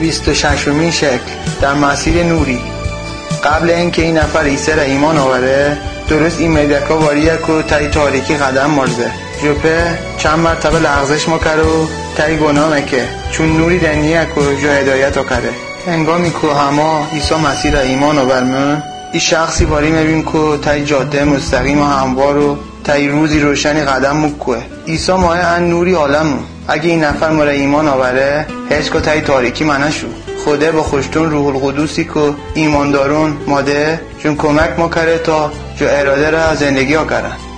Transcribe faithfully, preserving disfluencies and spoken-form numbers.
بیست و ششمین شکل در مسیر نوری. قبل اینکه این نفر عیسی را ایمان آوره، درست این مدکا واریه که تای تاریکی قدم مرزه. جوپه چند مرتبه لغزش مکره و تای گناه مکه، چون نوری دنیه که جو هدایت کرده. انگامی که همه عیسی مسیح را ایمان آورمه، این شخصی باری میبین که تای جاده مستقیم و هموار و تای روزی روشنی قدم مکه. عیسی ماه ان نوری عالمو. اگه این نفر مرا ایمان آوره، هیچ که تای تاریکی منشو. خوده با خوشتون روح القدوسی که ایمان دارون ماده جون کمک ما کرده تا جو اراده را زندگی ها کرن.